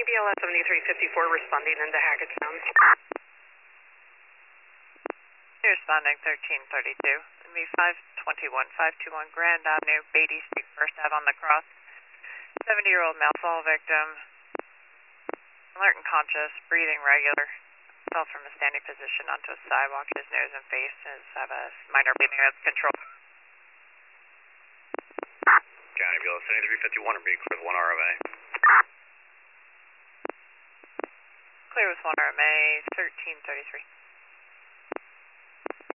BLS 7354 responding into Hackettstown. Responding 1332. It'll be 521 Grand Avenue, Beatty Street, First Ave on the cross. 70-year-old male fall victim. Alert and conscious, breathing regular. Fell from a standing position onto a sidewalk. His nose and face have a minor bleeding out of control. County BLS 7351 or being clear with 1 RMA. Clear with 1 RMA, 1333.